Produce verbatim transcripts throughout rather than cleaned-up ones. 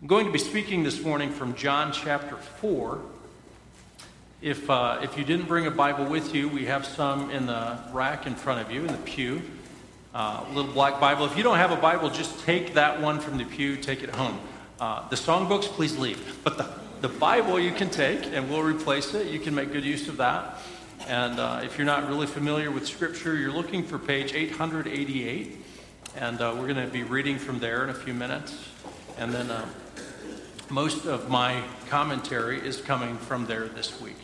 I'm going to be speaking this morning from John chapter four. If uh, if you didn't bring a Bible with you, we have some in the rack in front of you, in the pew. Uh, little black Bible. If you don't have a Bible, just take that one from the pew, take it home. Uh, the songbooks, please leave. But the, the Bible you can take, and we'll replace it. You can make good use of that. And uh, if you're not really familiar with Scripture, you're looking for page eight eighty-eight. And uh, we're going to be reading from there in a few minutes. And then uh, most of my commentary is coming from there this week.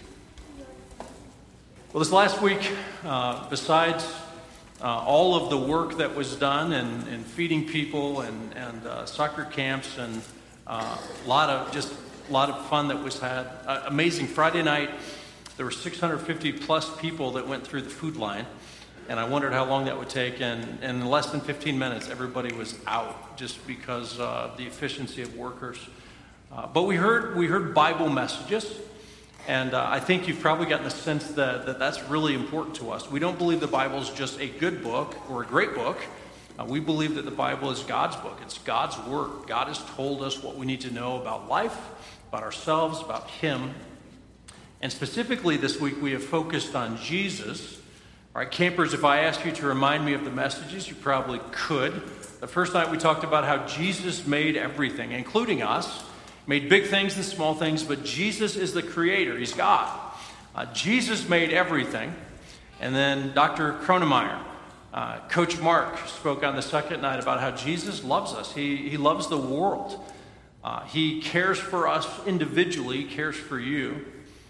Well, this last week, uh, besides uh, all of the work that was done in, in feeding people and, and uh, soccer camps and uh, a lot of just a lot of fun that was had, uh, amazing. Friday night, there were six hundred fifty plus people that went through the food line. And I wondered how long that would take, and, and in less than fifteen minutes, everybody was out just because of uh, the efficiency of workers. Uh, but we heard we heard Bible messages, and uh, I think you've probably gotten the sense that, that that's really important to us. We don't believe the Bible is just a good book or a great book. Uh, we believe that the Bible is God's book. It's God's Word. God has told us what we need to know about life, about ourselves, about Him. And specifically this week, we have focused on Jesus. All right, campers, if I ask you to remind me of the messages, you probably could. The first night we talked about how Jesus made everything, including us. Made big things and small things, but Jesus is the creator. He's God. Uh, Jesus made everything. And then Doctor Kronemeyer, uh, Coach Mark, spoke on the second night about how Jesus loves us. He, he loves the world. Uh, he cares for us individually, cares for you.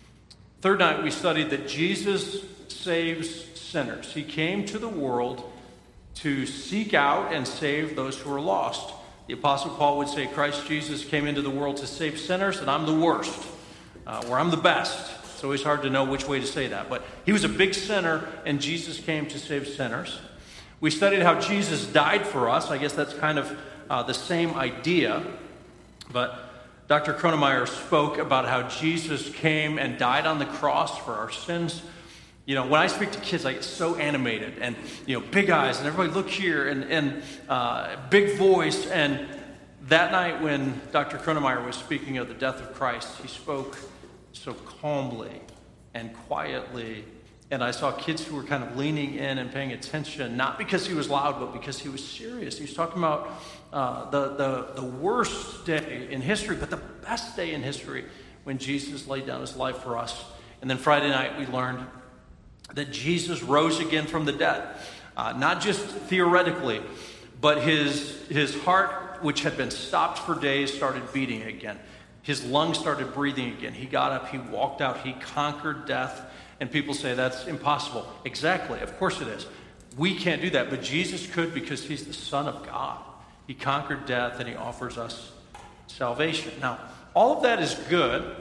Third night we studied that Jesus saves sinners. He came to the world to seek out and save those who are lost. The Apostle Paul would say, Christ Jesus came into the world to save sinners, and I'm the worst, uh, or I'm the best. It's always hard to know which way to say that. But he was a big sinner, and Jesus came to save sinners. We studied how Jesus died for us. I guess that's kind of uh, the same idea. But Doctor Kronemeyer spoke about how Jesus came and died on the cross for our sins. You know, when I speak to kids, I get so animated and, you know, big eyes and everybody look here and, and uh, big voice. And that night when Doctor Kronemeyer was speaking of the death of Christ, he spoke so calmly and quietly. And I saw kids who were kind of leaning in and paying attention, not because he was loud, but because he was serious. He was talking about uh, the, the, the worst day in history, but the best day in history when Jesus laid down his life for us. And then Friday night we learned that Jesus rose again from the dead, uh, not just theoretically, but his, his heart, which had been stopped for days, started beating again. His lungs started breathing again. He got up, he walked out, he conquered death. And people say that's impossible. Exactly, of course it is. We can't do that, but Jesus could because he's the Son of God. He conquered death and he offers us salvation. Now, all of that is good.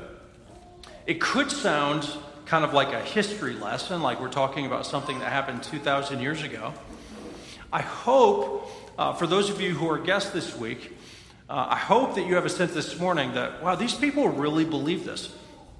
It could sound kind of like a history lesson, like we're talking about something that happened two thousand years ago. I hope, uh, for those of you who are guests this week, uh, I hope that you have a sense this morning that, wow, these people really believe this.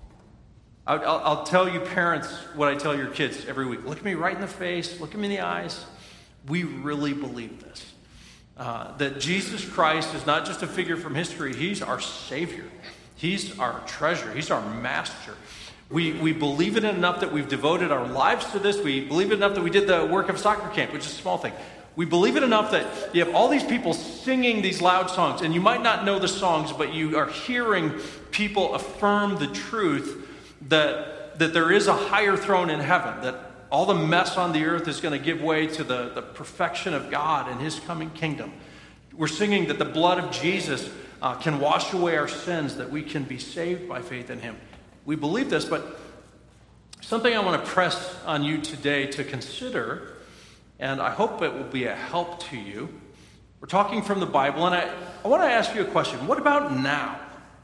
I'll, I'll, I'll tell you parents what I tell your kids every week. Look at me right in the face, look at me in the eyes. We really believe this. Uh, that Jesus Christ is not just a figure from history, he's our Savior. He's our treasure, he's our master. We we believe it enough that we've devoted our lives to this. We believe it enough that we did the work of soccer camp, which is a small thing. We believe it enough that you have all these people singing these loud songs, and you might not know the songs, but you are hearing people affirm the truth that, that there is a higher throne in heaven, that all the mess on the earth is going to give way to the, the perfection of God and his coming kingdom. We're singing that the blood of Jesus uh, can wash away our sins, that we can be saved by faith in him. We believe this, but something I want to press on you today to consider, and I hope it will be a help to you. We're talking from the Bible, and I, I want to ask you a question. What about now?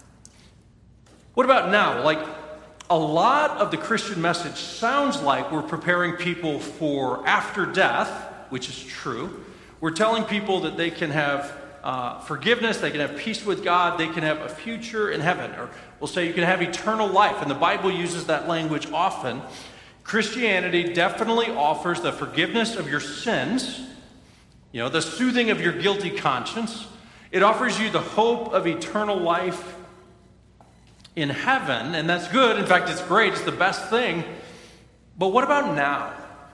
What about now? Like, a lot of the Christian message sounds like we're preparing people for after death, which is true. We're telling people that they can have uh, forgiveness, they can have peace with God, they can have a future in heaven. Or we'll say you can have eternal life, and the Bible uses that language often. Christianity definitely offers the forgiveness of your sins, you know, the soothing of your guilty conscience. It offers you the hope of eternal life in heaven, and that's good. In fact, it's great. It's the best thing. But what about now?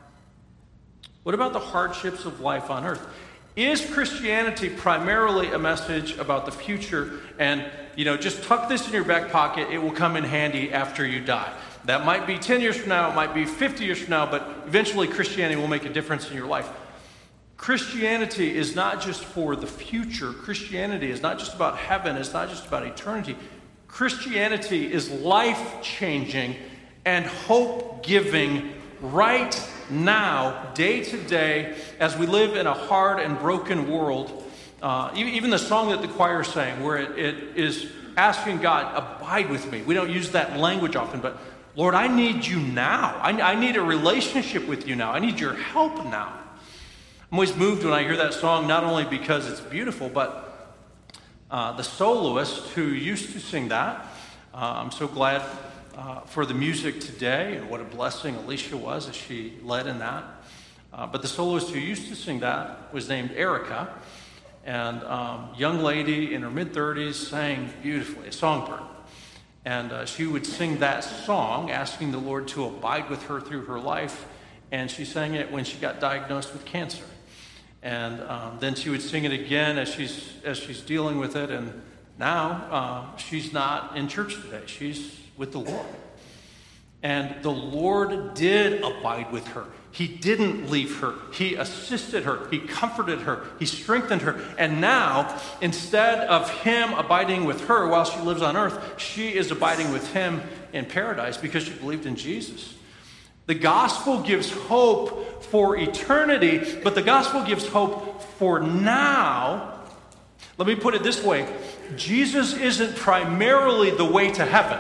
What about the hardships of life on earth? Is Christianity primarily a message about the future? And, you know, just tuck this in your back pocket. It will come in handy after you die. That might be ten years from now. It might be fifty years from now. But eventually Christianity will make a difference in your life. Christianity is not just for the future. Christianity is not just about heaven. It's not just about eternity. Christianity is life-changing and hope-giving right now, day to day, as we live in a hard and broken world. Uh, even the song that the choir sang, where it, it is asking God, abide with me. We don't use that language often, but Lord, I need you now. I, I need a relationship with you now. I need your help now. I'm always moved when I hear that song, not only because it's beautiful, but uh, the soloist who used to sing that, uh, I'm so glad uh, for the music today, and what a blessing Alicia was as she led in that. Uh, but the soloist who used to sing that was named Erica, and um, young lady in her mid-thirties sang beautifully, a songbird. And uh, she would sing that song, asking the Lord to abide with her through her life, and she sang it when she got diagnosed with cancer. And um, then she would sing it again as she's as she's dealing with it. And now uh, she's not in church today. She's with the Lord. And the Lord did abide with her. He didn't leave her. He assisted her. He comforted her. He strengthened her. And now, instead of him abiding with her while she lives on earth, she is abiding with him in paradise because she believed in Jesus. The gospel gives hope for eternity, but the gospel gives hope for now. Let me put it this way. Jesus isn't primarily the way to heaven.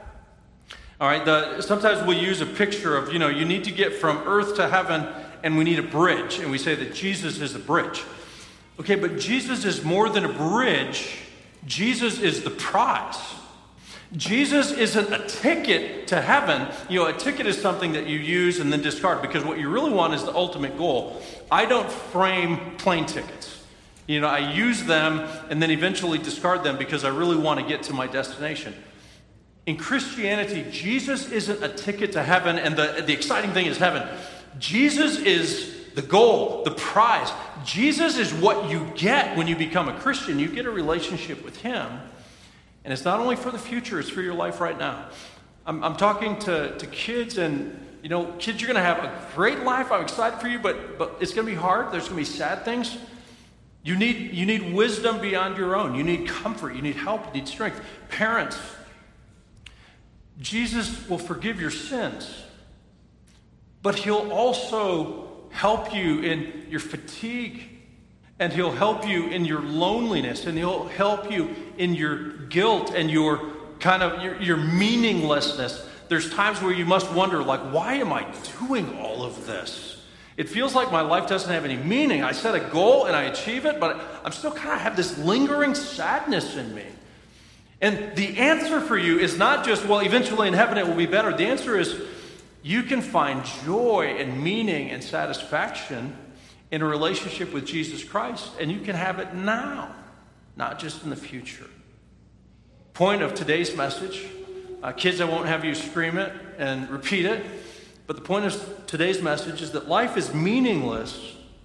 All right, the, sometimes we'll use a picture of, you know, you need to get from earth to heaven, and we need a bridge, and we say that Jesus is the bridge. Okay, but Jesus is more than a bridge. Jesus is the prize. Jesus isn't a ticket to heaven. You know, a ticket is something that you use and then discard, because what you really want is the ultimate goal. I don't frame plane tickets. You know, I use them and then eventually discard them because I really want to get to my destination. In Christianity, Jesus isn't a ticket to heaven, and the, the exciting thing is heaven. Jesus is the goal, the prize. Jesus is what you get when you become a Christian. You get a relationship with him. And it's not only for the future, it's for your life right now. I'm, I'm talking to, to kids, and, you know, kids, you're going to have a great life. I'm excited for you, but, but it's going to be hard. There's going to be sad things. You need, you need wisdom beyond your own. You need comfort. You need help. You need strength. Parents, Jesus will forgive your sins, but he'll also help you in your fatigue, and he'll help you in your loneliness, and he'll help you in your guilt and your kind of your, your meaninglessness. There's times where you must wonder, like, why am I doing all of this? It feels like my life doesn't have any meaning. I set a goal and I achieve it, but I'm still kind of have this lingering sadness in me. And the answer for you is not just, well, eventually in heaven it will be better. The answer is you can find joy and meaning and satisfaction in a relationship with Jesus Christ, and you can have it now, not just in the future. Point of today's message, uh, kids, I won't have you scream it and repeat it, but the point of today's message is that life is meaningless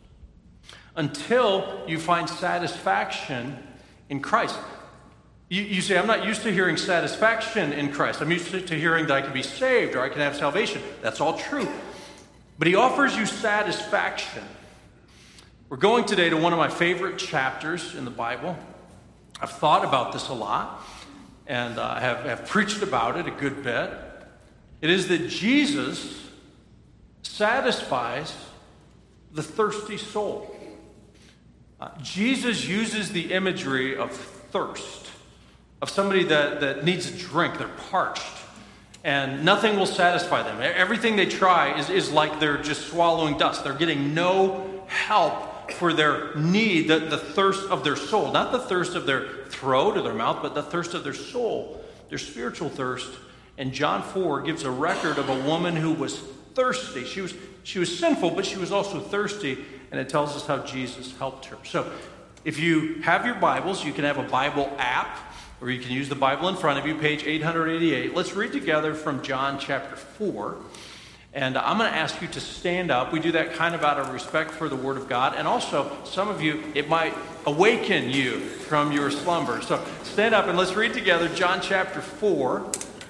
until you find satisfaction in Christ. You, you say, I'm not used to hearing satisfaction in Christ. I'm used to, to hearing that I can be saved or I can have salvation. That's all true. But he offers you satisfaction. We're going today to one of my favorite chapters in the Bible. I've thought about this a lot, and uh, I have, have preached about it a good bit. It is that Jesus satisfies the thirsty soul. Uh, Jesus uses the imagery of thirst, of somebody that, that needs a drink. They're parched, and nothing will satisfy them. Everything they try is, is like they're just swallowing dust. They're getting no help for their need, the, the thirst of their soul. Not the thirst of their throat or their mouth, but the thirst of their soul, their spiritual thirst. And John four gives a record of a woman who was thirsty. She was, she was sinful, but she was also thirsty, and it tells us how Jesus helped her. So If you have your Bibles, you can have a Bible app, or you can use the Bible in front of you, page eight eighty-eight. Let's read together from John chapter four. And I'm going to ask you to stand up. We do that kind of out of respect for the Word of God. And also, some of you, it might awaken you from your slumber. So stand up and let's read together John chapter four.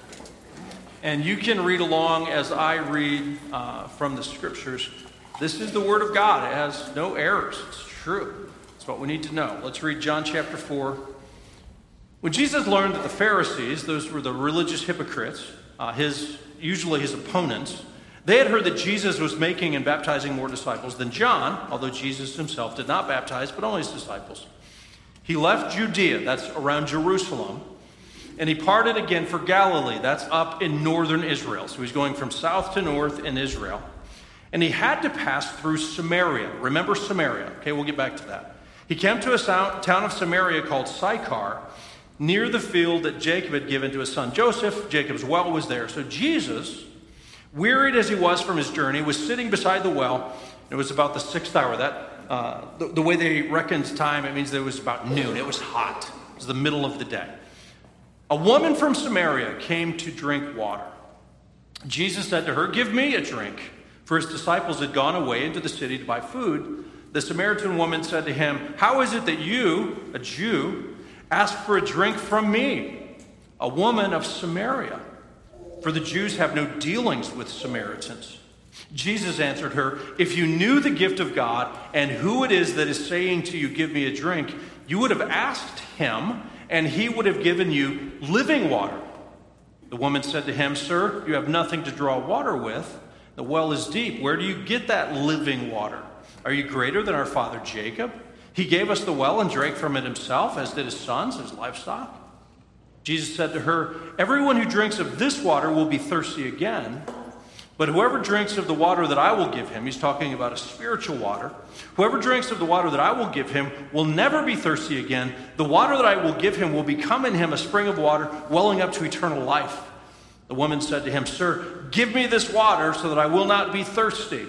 And you can read along as I read uh, from the Scriptures. This is the Word of God. It has no errors. It's true. It's what we need to know. Let's read John chapter four. When Jesus learned that the Pharisees, those were the religious hypocrites, uh, his usually his opponents, they had heard that Jesus was making and baptizing more disciples than John, although Jesus himself did not baptize, but only his disciples. He left Judea, that's around Jerusalem, and he parted again for Galilee, that's up in northern Israel. So he's going from south to north in Israel. And he had to pass through Samaria. Remember Samaria. Okay, we'll get back to that. He came to a town of Samaria called Sychar, near the field that Jacob had given to his son Joseph. Jacob's well was there. So Jesus, wearied as he was from his journey, was sitting beside the well. It was about the sixth hour. That uh, the, the way they reckoned time, it means that it was about noon. It was hot. It was the middle of the day. A woman from Samaria came to drink water. Jesus said to her, "Give me a drink." For his disciples had gone away into the city to buy food. The Samaritan woman said to him, "How is it that you, a Jew, ask for a drink from me, a woman of Samaria? For the Jews have no dealings with Samaritans." Jesus answered her, "If you knew the gift of God and who it is that is saying to you, 'Give me a drink,' you would have asked him, and he would have given you living water." The woman said to him, "Sir, you have nothing to draw water with. The well is deep. Where do you get that living water? Are you greater than our father Jacob? He gave us the well and drank from it himself, as did his sons, his livestock." Jesus said to her, "Everyone who drinks of this water will be thirsty again. But whoever drinks of the water that I will give him," he's talking about a spiritual water, "whoever drinks of the water that I will give him will never be thirsty again. The water that I will give him will become in him a spring of water welling up to eternal life." The woman said to him, "Sir, give me this water so that I will not be thirsty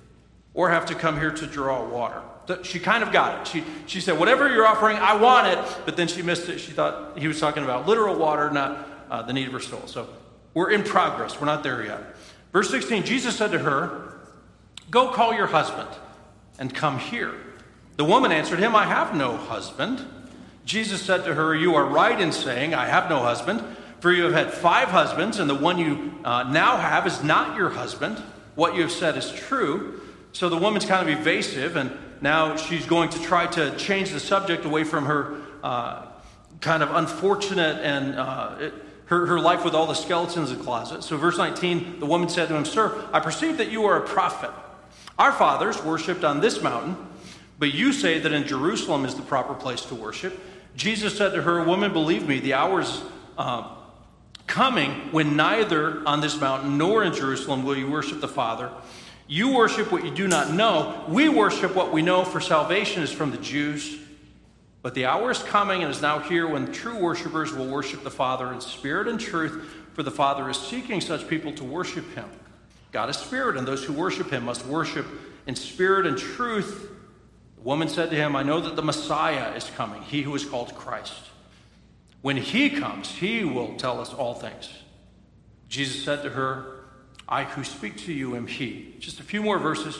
or have to come here to draw water." She kind of got it. She, she said, "Whatever you're offering, I want it." But then she missed it. She thought he was talking about literal water, not uh, the need of her soul. So we're in progress. We're not there yet. Verse sixteen, Jesus said to her, "Go call your husband and come here." The woman answered him, "I have no husband." Jesus said to her, "You are right in saying, 'I have no husband,' for you have had five husbands, and the one you uh, now have is not your husband. What you have said is true." So the woman's kind of evasive, and now she's going to try to change the subject away from her uh, kind of unfortunate and uh, it, her, her life with all the skeletons in the closet. So verse nineteen, the woman said to him, "Sir, I perceive that you are a prophet. Our fathers worshipped on this mountain, but you say that in Jerusalem is the proper place to worship." Jesus said to her, "Woman, believe me, the hour is uh, coming when neither on this mountain nor in Jerusalem will you worship the Father. You worship what you do not know. We worship what we know, for salvation is from the Jews. But the hour is coming and is now here when true worshipers will worship the Father in spirit and truth, for the Father is seeking such people to worship him. God is spirit, and those who worship him must worship in spirit and truth." The woman said to him, "I know that the Messiah is coming, he who is called Christ. When he comes, he will tell us all things." Jesus said to her, "I who speak to you am he." Just a few more verses.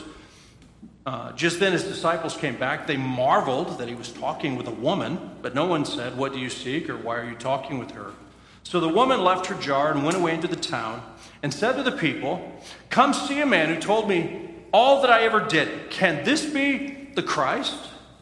Uh, just then his disciples came back. They marveled that he was talking with a woman, but no one said, "What do you seek?" or "Why are you talking with her?" So the woman left her jar and went away into the town and said to the people, "Come see a man who told me all that I ever did. Can this be the Christ?"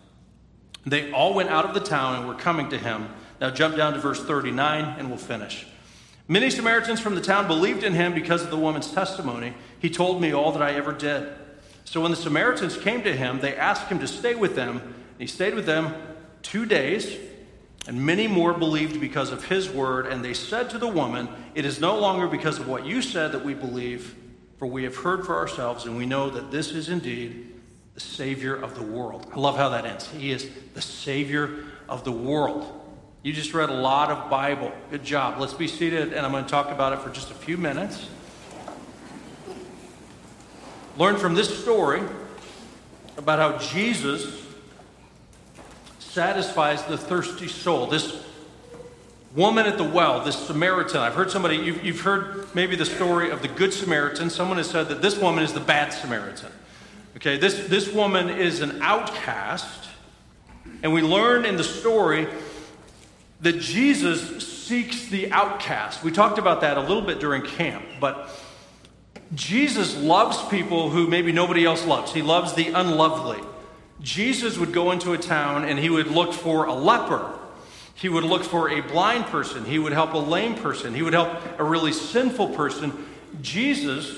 They all went out of the town and were coming to him. Now jump down to verse thirty-nine and we'll finish. "Many Samaritans from the town believed in him because of the woman's testimony. He told me all that I ever did." So when the Samaritans came to him, they asked him to stay with them. And he stayed with them two days, and many more believed because of his word. And they said to the woman, "It is no longer because of what you said that we believe, for we have heard for ourselves, and we know that this is indeed the Savior of the world." I love how that ends. He is the Savior of the world. You just read a lot of Bible. Good job. Let's be seated, and I'm going to talk about it for just a few minutes. Learn from this story about how Jesus satisfies the thirsty soul. This woman at the well, this Samaritan. I've heard somebody, you've, you've heard maybe the story of the Good Samaritan. Someone has said that this woman is the bad Samaritan. Okay, this, this woman is an outcast. And we learn in the story that Jesus seeks the outcast. We talked about that a little bit during camp, but Jesus loves people who maybe nobody else loves. He loves the unlovely. Jesus would go into a town and he would look for a leper. He would look for a blind person. He would help a lame person. He would help a really sinful person. Jesus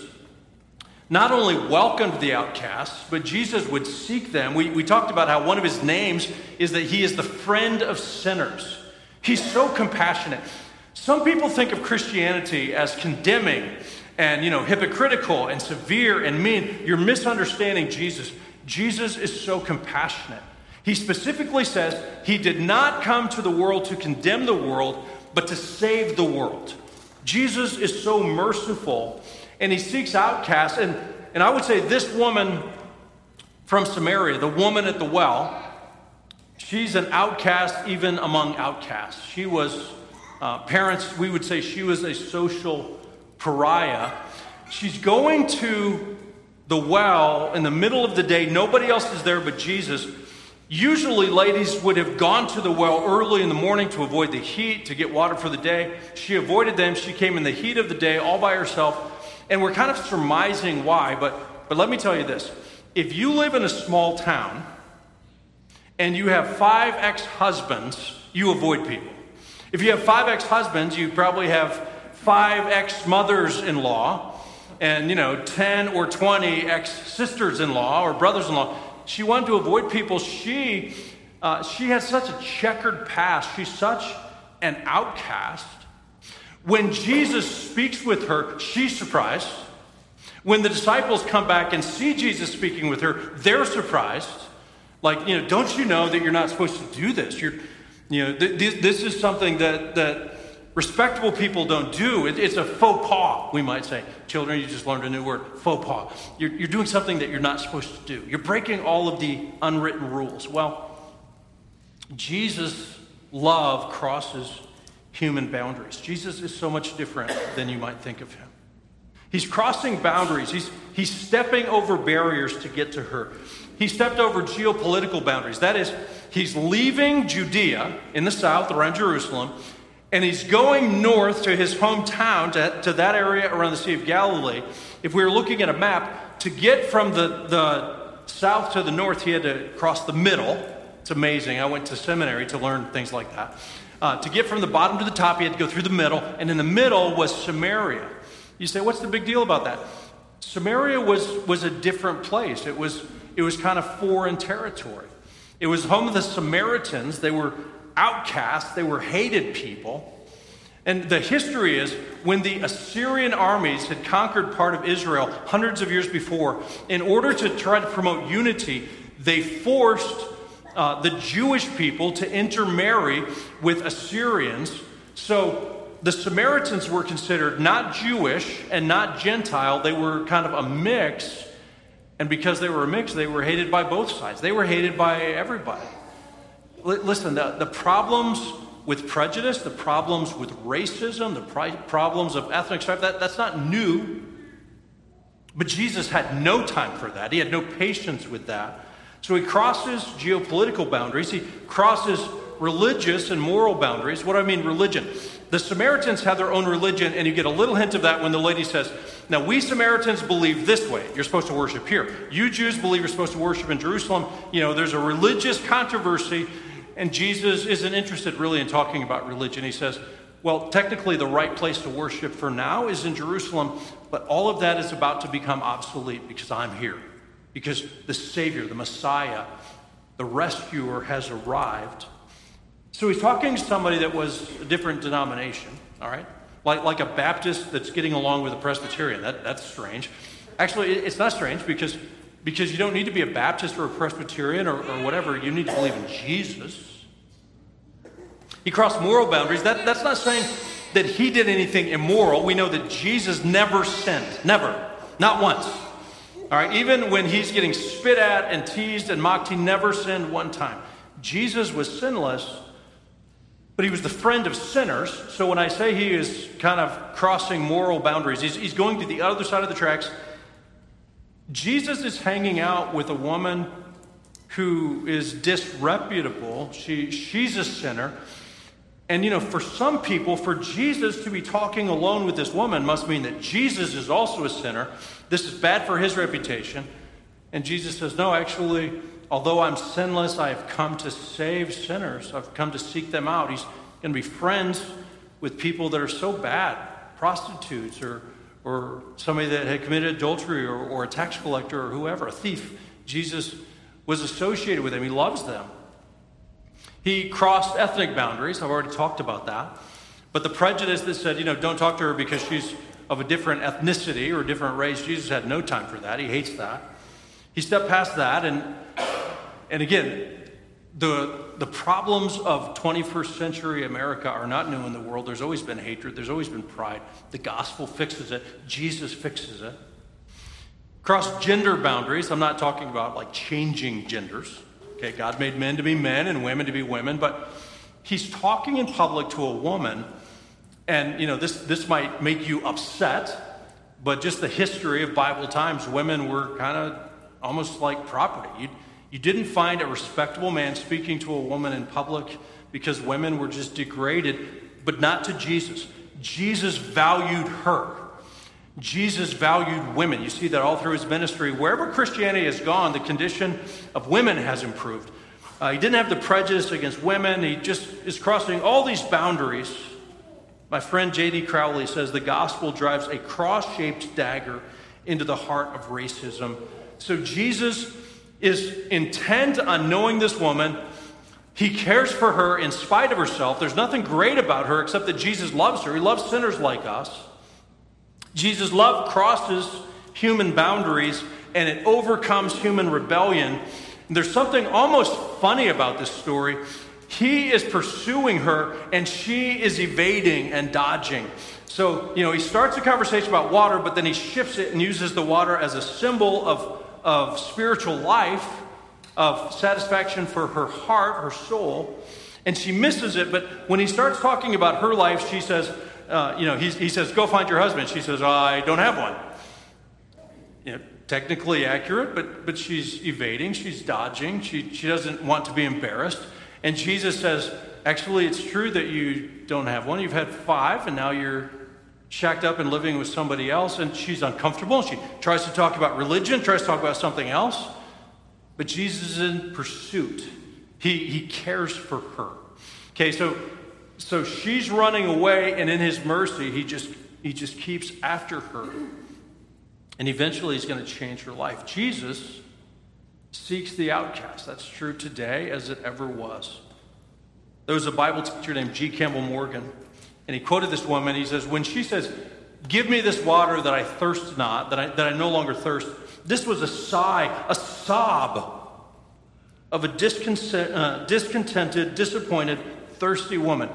not only welcomed the outcasts, but Jesus would seek them. We, we talked about how one of his names is that he is the friend of sinners. He's so compassionate. Some people think of Christianity as condemning and, you know, hypocritical and severe and mean. You're misunderstanding Jesus. Jesus is so compassionate. He specifically says he did not come to the world to condemn the world, but to save the world. Jesus is so merciful, and he seeks outcasts. And, and I would say this woman from Samaria, the woman at the well, she's an outcast even among outcasts. She was, uh, parents, we would say she was a social pariah. She's going to the well in the middle of the day. Nobody else is there but Jesus. Usually ladies would have gone to the well early in the morning to avoid the heat, to get water for the day. She avoided them. She came in the heat of the day all by herself. And we're kind of surmising why, but, but let me tell you this. If you live in a small town and you have five ex-husbands, you avoid people. If you have five ex-husbands, you probably have five ex-mothers-in-law and, you know, ten or twenty ex-sisters-in-law or brothers-in-law. She wanted to avoid people. She, uh, she has such a checkered past. She's such an outcast. When Jesus speaks with her, she's surprised. When the disciples come back and see Jesus speaking with her, they're surprised. Like, you know, don't you know that you're not supposed to do this? You're, you know, th- th- this is something that, that respectable people don't do. It, it's a faux pas, we might say. Children, you just learned a new word, faux pas. You're, you're doing something that you're not supposed to do. You're breaking all of the unwritten rules. Well, Jesus' love crosses human boundaries. Jesus is so much different than you might think of him. He's crossing boundaries. He's, he's stepping over barriers to get to her. He stepped over geopolitical boundaries. That is, he's leaving Judea in the south around Jerusalem, and he's going north to his hometown, to, to that area around the Sea of Galilee. If we were looking at a map, to get from the, the south to the north, he had to cross the middle. It's amazing. I went to seminary to learn things like that. Uh, to get from the bottom to the top, he had to go through the middle, and in the middle was Samaria. You say, what's the big deal about that? Samaria was, was a different place. It was, it was kind of foreign territory. It was home of the Samaritans. They were outcasts. They were hated people. And the history is when the Assyrian armies had conquered part of Israel hundreds of years before, in order to try to promote unity, they forced uh, the Jewish people to intermarry with Assyrians. So the Samaritans were considered not Jewish and not Gentile. They were kind of a mix. And because they were a mix, they were hated by both sides. They were hated by everybody. L- listen, the, the problems with prejudice, the problems with racism, the pri- problems of ethnic strife, that, that's not new. But Jesus had no time for that. He had no patience with that. So he crosses geopolitical boundaries. He crosses religious and moral boundaries. What do I mean religion? The Samaritans had their own religion, and you get a little hint of that when the lady says, now we Samaritans believe this way. You're supposed to worship here. You Jews believe you're supposed to worship in Jerusalem. You know, there's a religious controversy, and Jesus isn't interested really in talking about religion. He says, well, technically the right place to worship for now is in Jerusalem, but all of that is about to become obsolete because I'm here. Because the Savior, the Messiah, the rescuer has arrived. So he's talking to somebody that was a different denomination, all right? Like, like a Baptist that's getting along with a Presbyterian. That, that's strange. Actually, it's not strange because, because you don't need to be a Baptist or a Presbyterian or, or whatever. You need to believe in Jesus. He crossed moral boundaries. That, that's not saying that he did anything immoral. We know that Jesus never sinned. Never. Not once. All right? Even when he's getting spit at and teased and mocked, he never sinned one time. Jesus was sinless, but he was the friend of sinners. So when I say he is kind of crossing moral boundaries, he's, he's going to the other side of the tracks. Jesus is hanging out with a woman who is disreputable. She, she's a sinner. And, you know, for some people, for Jesus to be talking alone with this woman must mean that Jesus is also a sinner. This is bad for his reputation. And Jesus says, no, actually, although I'm sinless, I have come to save sinners. I've come to seek them out. He's going to be friends with people that are so bad, prostitutes or or somebody that had committed adultery or, or a tax collector or whoever, a thief. Jesus was associated with them. He loves them. He crossed ethnic boundaries. I've already talked about that. But the prejudice that said, you know, don't talk to her because she's of a different ethnicity or a different race, Jesus had no time for that. He hates that. He stepped past that. And, and again, the, the problems of twenty-first century America are not new in the world. There's always been hatred. There's always been pride. The gospel fixes it. Jesus fixes it. Cross gender boundaries. I'm not talking about like changing genders. Okay, God made men to be men and women to be women, but he's talking in public to a woman, and you know this this might make you upset, but just the history of Bible times, women were kind of almost like property. You you didn't find a respectable man speaking to a woman in public because women were just degraded, but not to Jesus. Jesus valued her. Jesus valued women. You see that all through his ministry. Wherever Christianity has gone, the condition of women has improved. Uh, he didn't have the prejudice against women. He just is crossing all these boundaries. My friend J D Crowley says the gospel drives a cross-shaped dagger into the heart of racism. So Jesus is intent on knowing this woman. He cares for her in spite of herself. There's nothing great about her except that Jesus loves her. He loves sinners like us. Jesus' love crosses human boundaries, and it overcomes human rebellion. And there's something almost funny about this story. He is pursuing her, and she is evading and dodging. So, you know, he starts a conversation about water, but then he shifts it and uses the water as a symbol of, of spiritual life, of satisfaction for her heart, her soul. And she misses it, but when he starts talking about her life, she says, Uh, you know, he, he says, go find your husband. She says, I don't have one. You know, technically accurate, but but she's evading, she's dodging, she, she doesn't want to be embarrassed. And Jesus says, actually, it's true that you don't have one. You've had five, and now you're shacked up and living with somebody else. And she's uncomfortable. She tries to talk about religion, tries to talk about something else. But Jesus is in pursuit. He, he cares for her. Okay, so... So she's running away, and in his mercy, he just he just keeps after her. And eventually he's going to change her life. Jesus seeks the outcast. That's true today as it ever was. There was a Bible teacher named G. Campbell Morgan, and he quoted this woman. He says, when she says, give me this water that I thirst not, that I, that I no longer thirst, this was a sigh, a sob of a discontent, uh, discontented, disappointed, thirsty woman.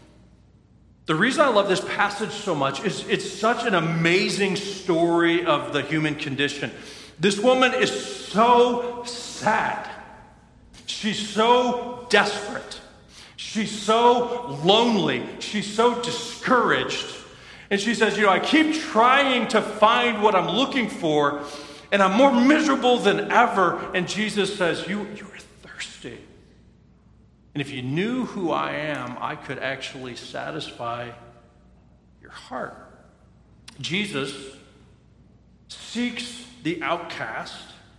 The reason I love this passage so much is it's such an amazing story of the human condition. This woman is so sad. She's so desperate. She's so lonely. She's so discouraged. And she says, you know, I keep trying to find what I'm looking for, and I'm more miserable than ever. And Jesus says, you, you are thirsty. And if you knew who I am, I could actually satisfy your heart. Jesus seeks the outcast.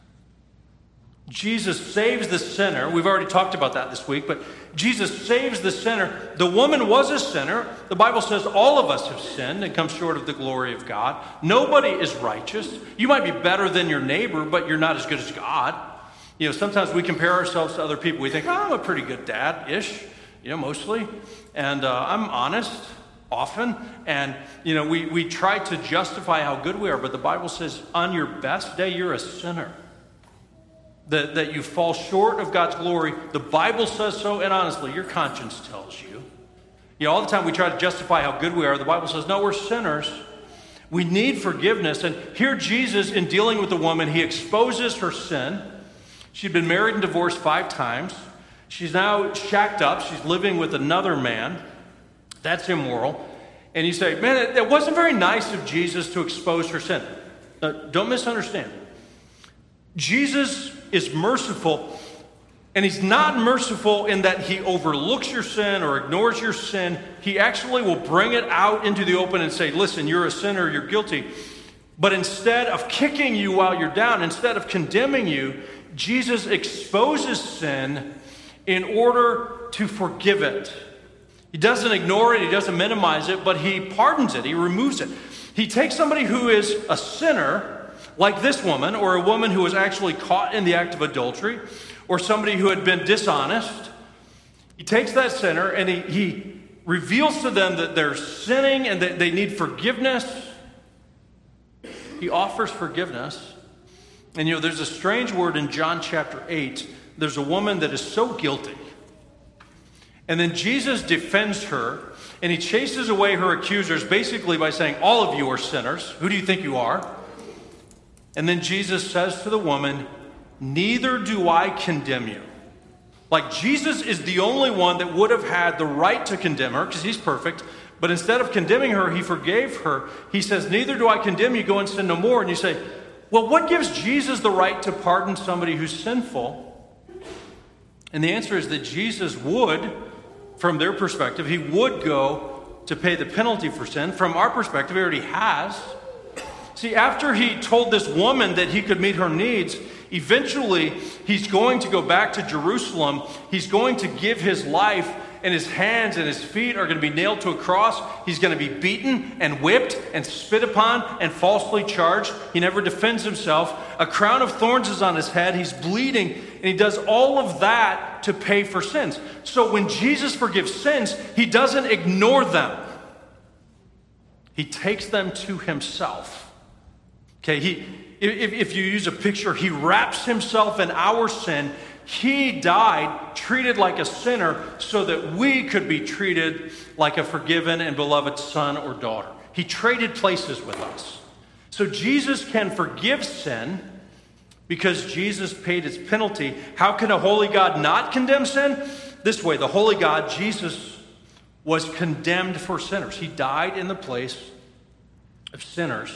Jesus saves the sinner. We've already talked about that this week, but Jesus saves the sinner. The woman was a sinner. The Bible says all of us have sinned and come short of the glory of God. Nobody is righteous. You might be better than your neighbor, but you're not as good as God. You know, sometimes we compare ourselves to other people. We think, oh, I'm a pretty good dad-ish, you know, mostly. And uh, I'm honest often. And, you know, we, we try to justify how good we are. But the Bible says on your best day, you're a sinner. That, that you fall short of God's glory. The Bible says so. And honestly, your conscience tells you. You know, all the time we try to justify how good we are. The Bible says, no, we're sinners. We need forgiveness. And here Jesus, in dealing with the woman, he exposes her sin. She'd been married and divorced five times. She's now shacked up. She's living with another man. That's immoral. And you say, man, it, it wasn't very nice of Jesus to expose her sin. Uh, don't misunderstand. Jesus is merciful, and he's not merciful in that he overlooks your sin or ignores your sin. He actually will bring it out into the open and say, listen, you're a sinner, you're guilty. But instead of kicking you while you're down, instead of condemning you, Jesus exposes sin in order to forgive it. He doesn't ignore it, he doesn't minimize it, but he pardons it, he removes it. He takes somebody who is a sinner, like this woman, or a woman who was actually caught in the act of adultery, or somebody who had been dishonest. He takes that sinner and he, he reveals to them that they're sinning and that they need forgiveness. He offers forgiveness. And you know, there's a strange word in John chapter eight. There's a woman that is so guilty. And then Jesus defends her, and he chases away her accusers basically by saying, all of you are sinners. Who do you think you are? And then Jesus says to the woman, neither do I condemn you. Like Jesus is the only one that would have had the right to condemn her because he's perfect. But instead of condemning her, he forgave her. He says, neither do I condemn you, go and sin no more. And you say, well, what gives Jesus the right to pardon somebody who's sinful? And the answer is that Jesus would, from their perspective, he would go to pay the penalty for sin. From our perspective, he already has. See, after he told this woman that he could meet her needs, eventually he's going to go back to Jerusalem. He's going to give his life, and his hands and his feet are going to be nailed to a cross. He's going to be beaten and whipped and spit upon and falsely charged. He never defends himself. A crown of thorns is on his head. He's bleeding, and he does all of that to pay for sins. So when Jesus forgives sins, he doesn't ignore them. He takes them to himself. Okay, he, if, if you use a picture, he wraps himself in our sin. He died, treated like a sinner, so that we could be treated like a forgiven and beloved son or daughter. He traded places with us. So Jesus can forgive sin because Jesus paid its penalty. How can a holy God not condemn sin? This way, the holy God, Jesus, was condemned for sinners. He died in the place of sinners.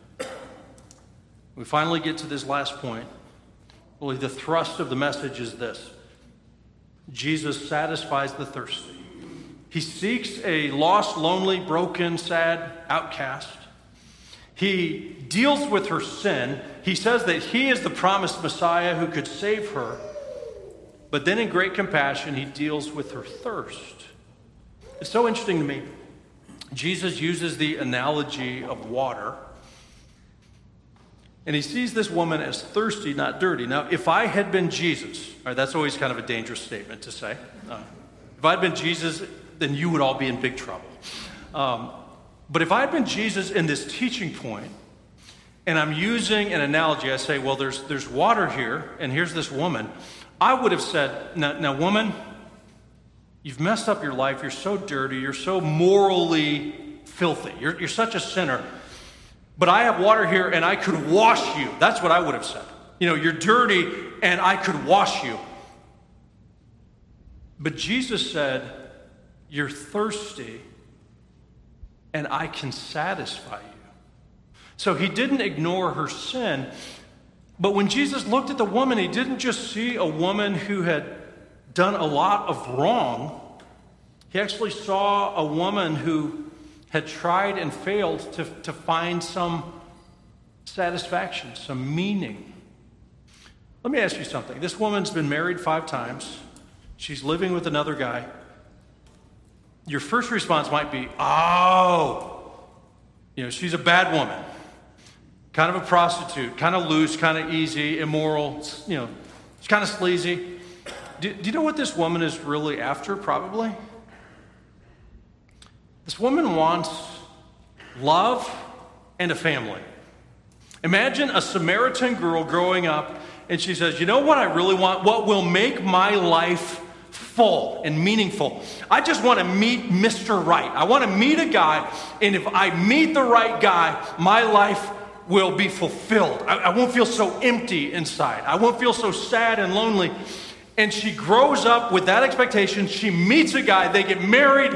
We finally get to this last point. Really, the thrust of the message is this. Jesus satisfies the thirsty. He seeks a lost, lonely, broken, sad outcast. He deals with her sin. He says that he is the promised Messiah who could save her. But then in great compassion, he deals with her thirst. It's so interesting to me. Jesus uses the analogy of water. And he sees this woman as thirsty, not dirty. Now, if I had been Jesus, all right, that's always kind of a dangerous statement to say. Uh, if I'd been Jesus, then you would all be in big trouble. Um, but if I had been Jesus in this teaching point, and I'm using an analogy, I say, well, there's there's water here, and here's this woman. I would have said, now, now woman, you've messed up your life. You're so dirty. You're so morally filthy. You're, you're such a sinner. But I have water here and I could wash you. That's what I would have said. You know, you're dirty and I could wash you. But Jesus said, you're thirsty and I can satisfy you. So he didn't ignore her sin. But when Jesus looked at the woman, he didn't just see a woman who had done a lot of wrong. He actually saw a woman who had tried and failed to, to find some satisfaction, some meaning. Let me ask you something. This woman's been married five times. She's living with another guy. Your first response might be, oh, you know, she's a bad woman. Kind of a prostitute, kind of loose, kind of easy, immoral, you know, it's kind of sleazy. Do, do you know what this woman is really after, probably? This woman wants love and a family. Imagine a Samaritan girl growing up, and she says, you know what I really want? What will make my life full and meaningful? I just want to meet Mister Right. I want to meet a guy, and if I meet the right guy, my life will be fulfilled. I, I won't feel so empty inside. I won't feel so sad and lonely. And she grows up with that expectation. She meets a guy, they get married,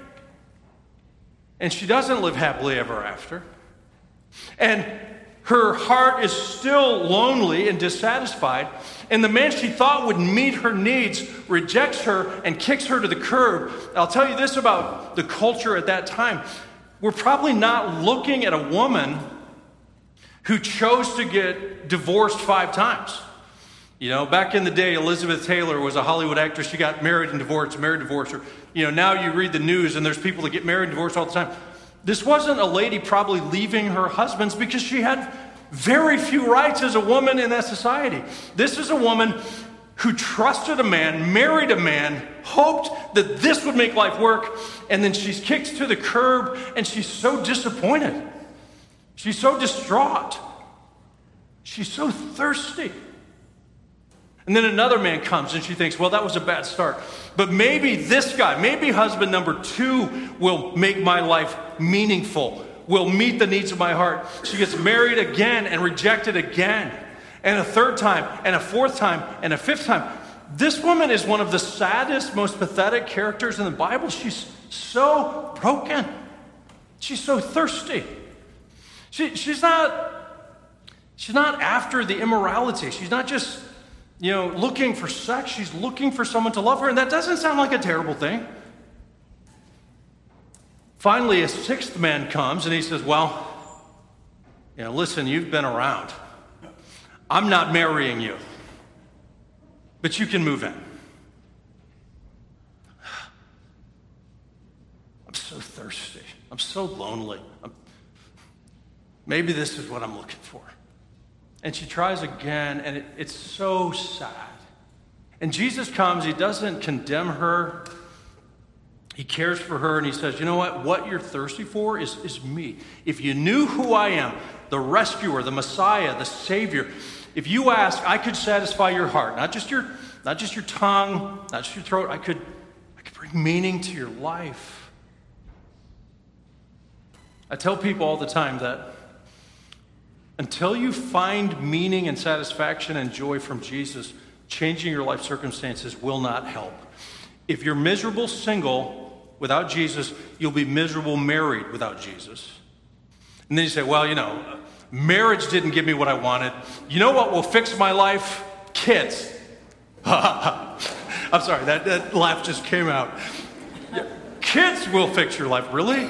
and she doesn't live happily ever after. And her heart is still lonely and dissatisfied. And the man she thought would meet her needs rejects her and kicks her to the curb. I'll tell you this about the culture at that time. We're probably not looking at a woman who chose to get divorced five times. You know, back in the day, Elizabeth Taylor was a Hollywood actress. She got married and divorced, married and divorced. Or, you know, now you read the news and there's people that get married and divorced all the time. This wasn't a lady probably leaving her husbands because she had very few rights as a woman in that society. This is a woman who trusted a man, married a man, hoped that this would make life work, and then she's kicked to the curb and she's so disappointed. She's so distraught. She's so thirsty. And then another man comes and she thinks, well, that was a bad start. But maybe this guy, maybe husband number two will make my life meaningful, will meet the needs of my heart. She gets married again and rejected again. And a third time, and a fourth time, and a fifth time. This woman is one of the saddest, most pathetic characters in the Bible. She's so broken. She's so thirsty. She, she's not, she's not after the immorality. She's not just, you know, looking for sex. She's looking for someone to love her. And that doesn't sound like a terrible thing. Finally, a sixth man comes and he says, well, you know, listen, you've been around. I'm not marrying you, but you can move in. I'm so thirsty. I'm so lonely. I'm, maybe this is what I'm looking for. And she tries again, and it, it's so sad. And Jesus comes, he doesn't condemn her. He cares for her, and he says, you know what? What you're thirsty for is, is me. If you knew who I am, the rescuer, the Messiah, the Savior, if you ask, I could satisfy your heart, not just your, not just your tongue, not just your throat. I could, I could bring meaning to your life. I tell people all the time that until you find meaning and satisfaction and joy from Jesus, changing your life circumstances will not help. If you're miserable single without Jesus, you'll be miserable married without Jesus. And then you say, well, you know, marriage didn't give me what I wanted. You know what will fix my life? Kids. I'm sorry, that, that laugh just came out. Yeah, kids will fix your life, really?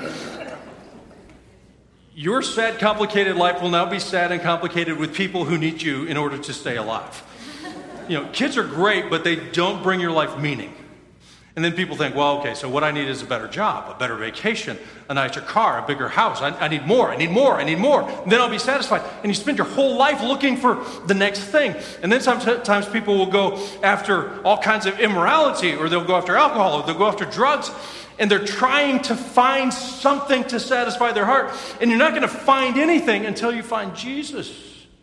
Your sad, complicated life will now be sad and complicated with people who need you in order to stay alive. You know, kids are great, but they don't bring your life meaning. And then people think, well, okay, so what I need is a better job, a better vacation, a nicer car, a bigger house. I, I need more, I need more, I need more. And then I'll be satisfied. And you spend your whole life looking for the next thing. And then sometimes people will go after all kinds of immorality, or they'll go after alcohol, or they'll go after drugs. And they're trying to find something to satisfy their heart. And you're not going to find anything until you find Jesus.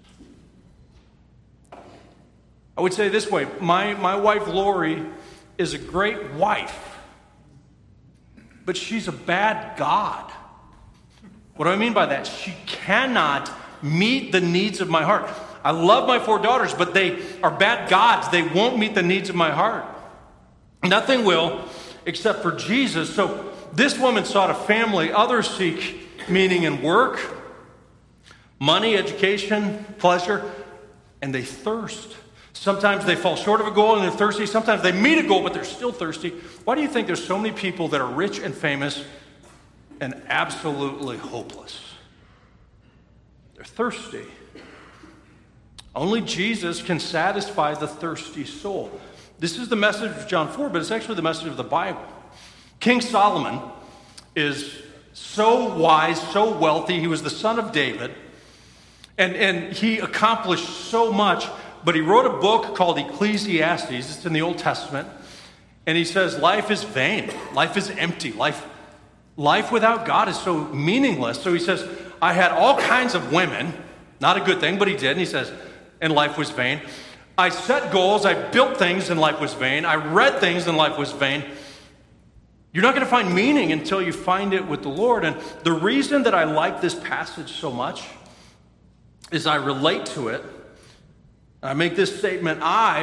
I would say it this way. My, my wife, Lori, is a great wife, but she's a bad God. What do I mean by that? She cannot meet the needs of my heart. I love my four daughters, but they are bad gods. They won't meet the needs of my heart. Nothing will, except for Jesus. So this woman sought a family. Others seek meaning in work, money, education, pleasure, and they thirst. Sometimes they fall short of a goal and they're thirsty. Sometimes they meet a goal, but they're still thirsty. Why do you think there's so many people that are rich and famous and absolutely hopeless? They're thirsty. Only Jesus can satisfy the thirsty soul. This is the message of John four, but it's actually the message of the Bible. King Solomon is so wise, so wealthy. He was the son of David, and, and he accomplished so much. But he wrote a book called Ecclesiastes. It's in the Old Testament. And he says, life is vain. Life is empty. Life, life without God is so meaningless. So he says, I had all kinds of women. Not a good thing, but he did. And he says, and life was vain. I set goals. I built things, and life was vain. I read things, and life was vain. You're not going to find meaning until you find it with the Lord. And the reason that I like this passage so much is I relate to it. I make this statement, I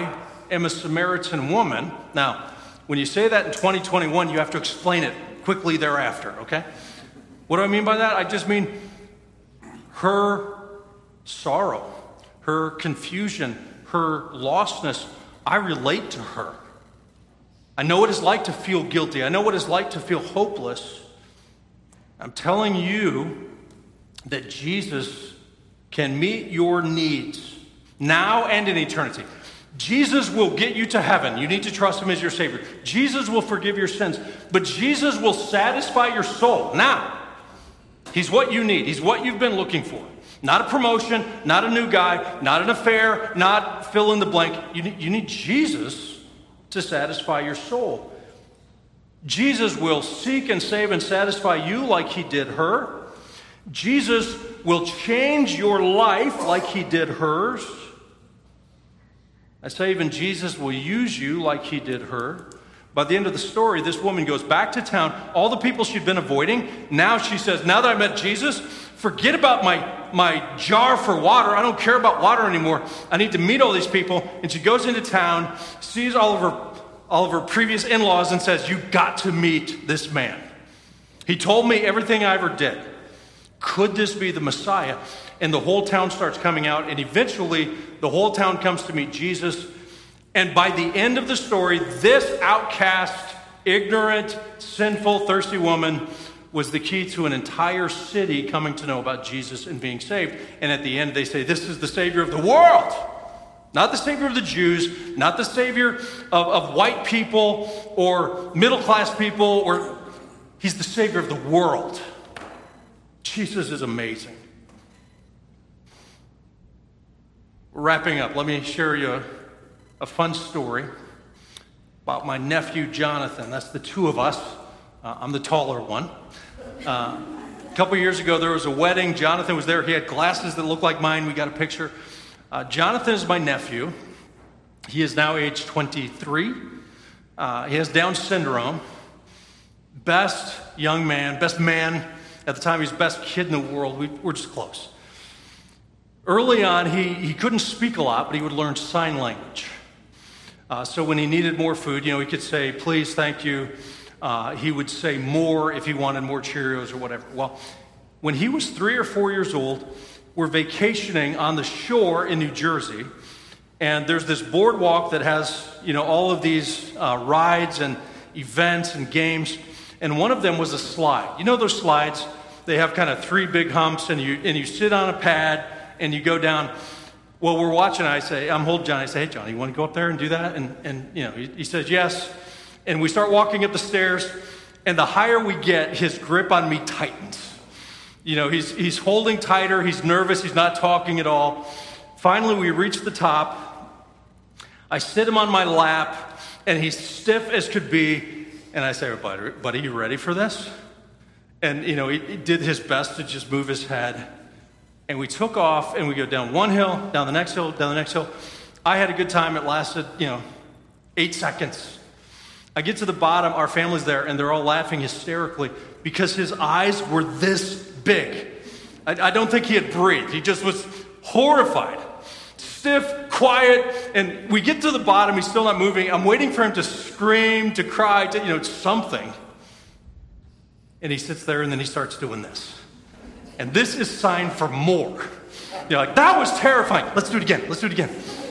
am a Samaritan woman. Now, when you say that in twenty twenty-one, you have to explain it quickly thereafter, okay? What do I mean by that? I just mean her sorrow, her confusion, her lostness. I relate to her. I know what it's like to feel guilty. I know what it's like to feel hopeless. I'm telling you that Jesus can meet your needs now and in eternity. Jesus will get you to heaven. You need to trust him as your Savior. Jesus will forgive your sins, but Jesus will satisfy your soul now. He's what you need. He's what you've been looking for. Not a promotion, not a new guy, not an affair, not fill in the blank. You need, you need Jesus to satisfy your soul. Jesus will seek and save and satisfy you like he did her. Jesus will change your life like he did hers. I say even Jesus will use you like he did her. By the end of the story, this woman goes back to town. All the people she'd been avoiding, now she says, now that I met Jesus, forget about my, my jar for water. I don't care about water anymore. I need to meet all these people. And she goes into town, sees all of her, all of her previous in-laws and says, you've got to meet this man. He told me everything I ever did. Could this be the Messiah? And the whole town starts coming out, and eventually the whole town comes to meet Jesus. And by the end of the story, this outcast, ignorant, sinful, thirsty woman was the key to an entire city coming to know about Jesus and being saved. And at the end, they say, this is the Savior of the world. Not the Savior of the Jews, not the Savior of, of white people or middle-class people, or he's the Savior of the world. Jesus is amazing. Wrapping up, let me share you a, a fun story about my nephew Jonathan. That's the two of us. Uh, I'm the taller one. Uh, a couple years ago, there was a wedding. Jonathan was there. He had glasses that looked like mine. We got a picture. Uh, Jonathan is my nephew. He is now age twenty-three. Uh, he has Down syndrome. Best young man, best man. At the time, he was the best kid in the world. We, we're just close. Early on, he, he couldn't speak a lot, but he would learn sign language. Uh, so when he needed more food, you know, he could say, please, thank you. Uh, he would say more if he wanted more Cheerios or whatever. Well, when he was three or four years old, we're vacationing on the shore in New Jersey, and there's this boardwalk that has, you know, all of these uh, rides and events and games, and one of them was a slide. You know those slides? They have kind of three big humps, and you and you sit on a pad, and you go down. Well, we're watching. I say, I'm holding Johnny. I say, hey, Johnny, you want to go up there and do that? And, and you know, he, he says, yes. And we start walking up the stairs, and the higher we get, his grip on me tightens. You know, he's, he's holding tighter. He's nervous. He's not talking at all. Finally, we reach the top. I sit him on my lap, and he's stiff as could be. And I say, buddy, buddy, you ready for this? And, you know, he, he did his best to just move his head. And we took off, and we go down one hill, down the next hill, down the next hill. I had a good time. It lasted, you know, eight seconds. I get to the bottom. Our family's there, and they're all laughing hysterically because his eyes were this big. I, I don't think he had breathed. He just was horrified. Stiff, quiet, and we get to the bottom. He's still not moving. I'm waiting for him to scream, to cry, to, you know, something. And he sits there, and then he starts doing this. And this is sign for more. You're like, that was terrifying. Let's do it again. Let's do it again.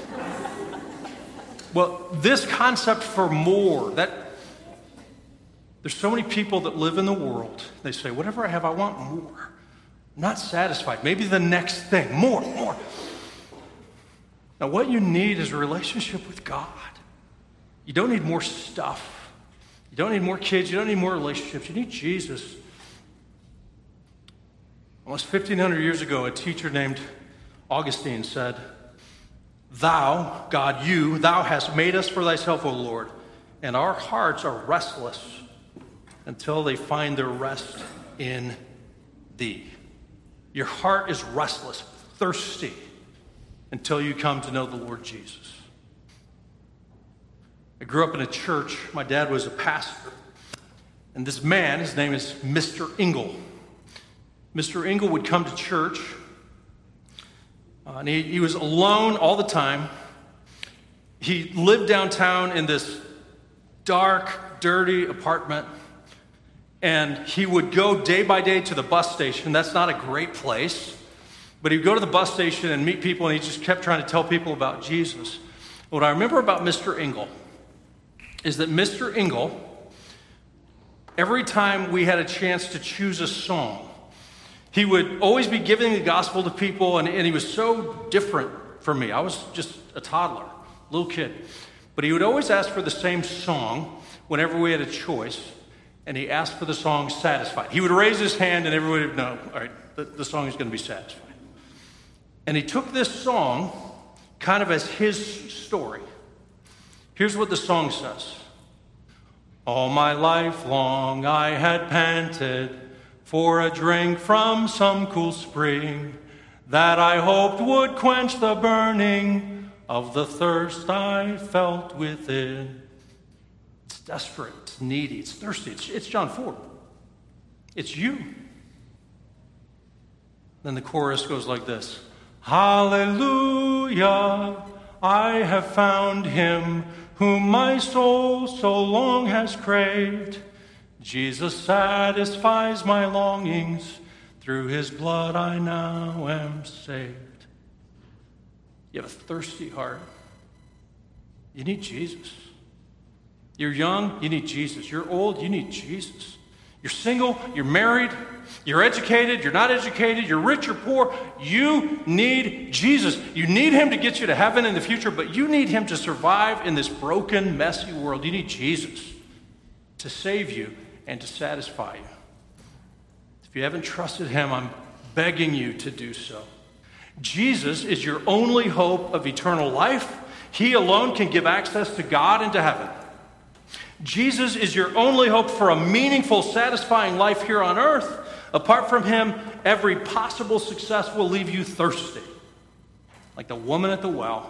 Well, this concept for more, that there's so many people that live in the world. They say, whatever I have, I want more. I'm not satisfied. Maybe the next thing. More, more. Now, what you need is a relationship with God. You don't need more stuff. You don't need more kids. You don't need more relationships. You need Jesus. Almost fifteen hundred years ago, a teacher named Augustine said, Thou, God, you, thou hast made us for thyself, O Lord, and our hearts are restless until they find their rest in thee. Your heart is restless, thirsty, until you come to know the Lord Jesus. I grew up in a church. My dad was a pastor. And this man, his name is Mister Engel. Mister Engel would come to church, uh, and he, he was alone all the time. he lived downtown in this dark, dirty apartment, and he would go day by day to the bus station. That's not a great place, but he'd go to the bus station and meet people, and he just kept trying to tell people about Jesus. What I remember about Mister Engel is that Mister Engel, every time we had a chance to choose a song, he would always be giving the gospel to people, and, and he was so different from me. I was just a toddler, little kid. But he would always ask for the same song whenever we had a choice, and he asked for the song Satisfied. He would raise his hand, and everybody would know, all right, the, the song is going to be Satisfied. And he took this song kind of as his story. Here's what the song says. All my life long I had panted for a drink from some cool spring that I hoped would quench the burning of the thirst I felt within. It's desperate, it's needy, it's thirsty. It's, it's John Ford. It's you. Then the chorus goes like this. Hallelujah, I have found him whom my soul so long has craved. Jesus satisfies my longings. Through his blood I now am saved. You have a thirsty heart. You need Jesus. You're young, you need Jesus. You're old, you need Jesus. You're single, you're married, you're educated, you're not educated, you're rich or poor. You need Jesus. You need him to get you to heaven in the future, but you need him to survive in this broken, messy world. You need Jesus to save you and to satisfy you. If you haven't trusted him, I'm begging you to do so. Jesus is your only hope of eternal life. He alone can give access to God and to heaven. Jesus is your only hope for a meaningful, satisfying life here on earth. Apart from him, every possible success will leave you thirsty, like the woman at the well.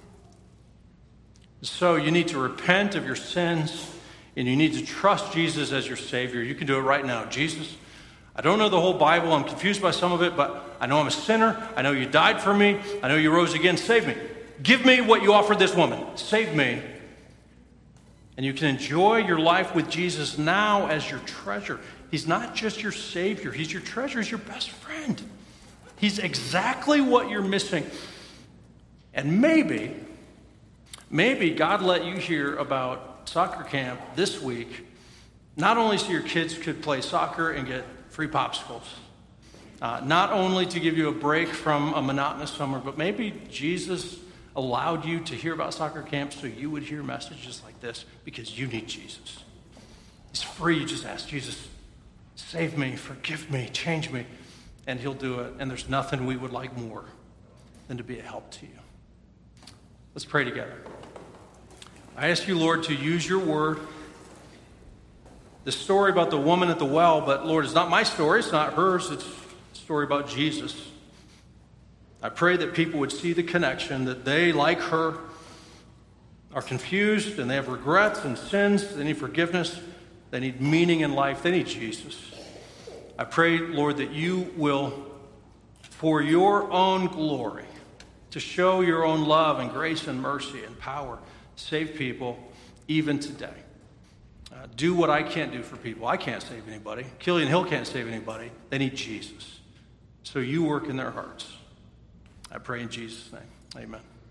So you need to repent of your sins, and you need to trust Jesus as your Savior. You can do it right now. Jesus, I don't know the whole Bible. I'm confused by some of it, but I know I'm a sinner. I know you died for me. I know you rose again. Save me. Give me what you offered this woman. Save me. And you can enjoy your life with Jesus now as your treasure. He's not just your Savior. He's your treasure. He's your best friend. He's exactly what you're missing. And maybe, maybe God let you hear about soccer camp this week, not only so your kids could play soccer and get free popsicles, uh, not only to give you a break from a monotonous summer, but maybe Jesus allowed you to hear about soccer camp so you would hear messages like this because you need Jesus. It's free. You just ask Jesus, save me, forgive me, change me, and he'll do it. And there's nothing we would like more than to be a help to you. Let's pray together. I ask you, Lord, to use your word. The story about the woman at the well, but Lord, it's not my story, it's not hers, it's a story about Jesus. I pray that people would see the connection, that they, like her, are confused and they have regrets and sins. They need forgiveness. They need meaning in life. They need Jesus. I pray, Lord, that you will, for your own glory, to show your own love and grace and mercy and power, save people even today. Uh, do what I can't do for people. I can't save anybody. Killian Hill can't save anybody. They need Jesus. So you work in their hearts. I pray in Jesus' name. Amen.